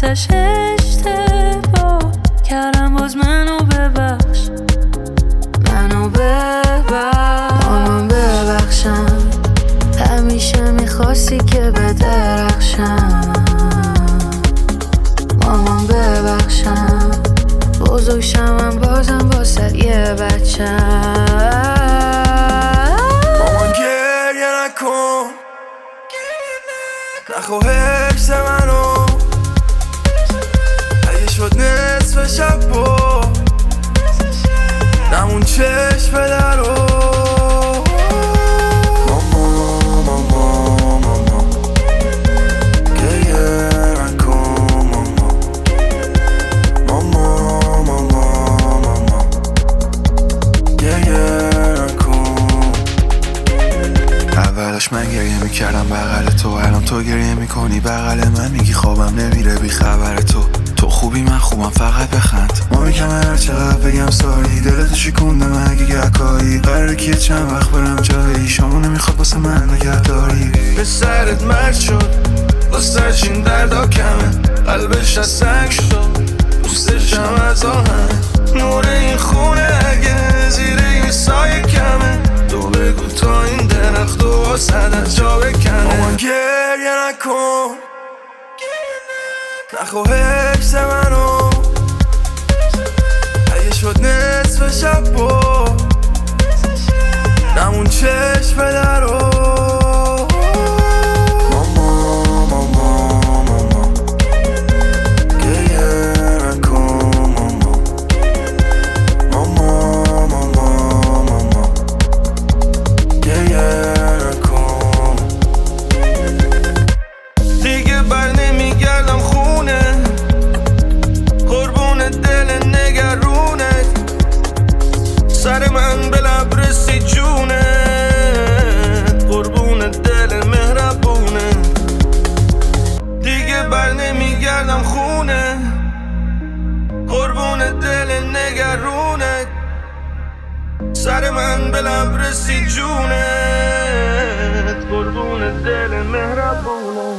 ازش اشتباه کردم، باز منو ببخش، منو ببخش. مامان ببخشم، همیشه میخواستی که بدرخشم. مامان ببخشم، بزرگ شمم بازم واسه یه بچم. مامان گریه نکن، نخوا حفظ منو، اگه شد نصف شب با نمون چشم درو. اولش من گریه میکردم بغل تو، الان تو گریه میکنی بغل من، میگی خوابم نمیره بی خبر تو. تو خوبی من خوبم فقط بخند. ما میگم هر چقدر بگم ساری، دلتو شکوندم اگه گکایی. قراره که چند وقت برم جایی، شامو نمیخواد واسه من نگهداری. به سرت مرد شد، واسه چین دردا کمه، قلبش از سنگ شد، دوستشم از آهن. نور این خونه اگه زیر این سایه کمه، تو بگو تا این درخت و واسد از جا بکنه. مامان گریه نکن، نخوا حفظ منو، اگه شد نصف شب با نمون چشم درو. سر من به لب رسی جونه، قربون دل مهربونه. دیگه بر نمیگردم خونه، قربون دل نگرونه. سر من به لب رسی جونه، قربون دل مهربونه.